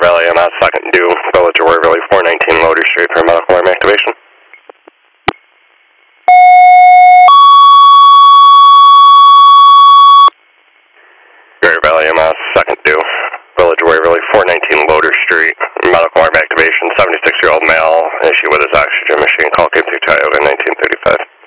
Valley, I'm at second due, Village of Waverly, 419 Loader Street for medical arm activation. Gary Valley, I'm at second due, Village of Waverly, 419 Loader Street, medical arm activation, 76-year-old male, issue with his oxygen machine, call came through Tioga, 1935.